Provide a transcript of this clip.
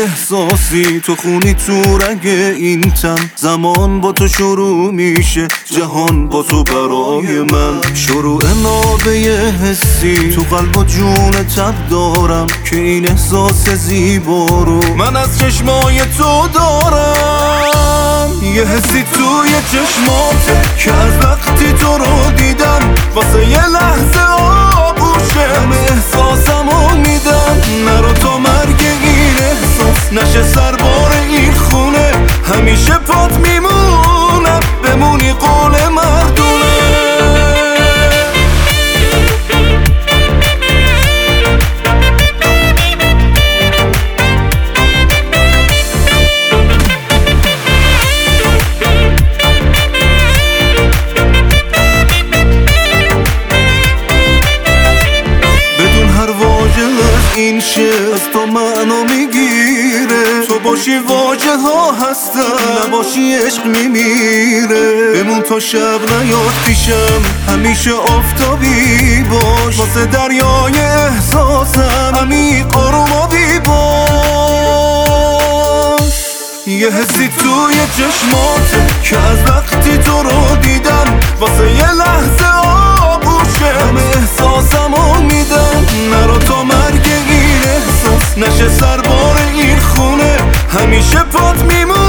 احساسی تو خونی تو رگ این تن. زمان با تو شروع میشه، جهان با تو برای من. شروع نابه حسی تو قلب و جون تب دارم که این احساس زیبا رو من از چشمای تو دارم. یه حسی توی چشماته که از وقتی تو رو دیدم واسه یه لحظه آغوشه همه احساسمو میدم. نرو تا مرگ این احساس نشه سربار این خونه، همیشه پات میمونم بمونی قول مردونه. این شعر از تو منو میگیره، تو باشی واجه ها هستن، نباشی عشق میمیره. بمون تا شب نیاد پیشم، همیشه آفتابی باش، واسه دریای احساسم عمیق آرومابی باش. یه حسی توی چشماته که از وقتی تو رو دیدم واسه یه لحظه آغوشه همه احساسمو میدم. نرو تا مرگ این احساس نشه سربار این خونه، همیشه پات میمون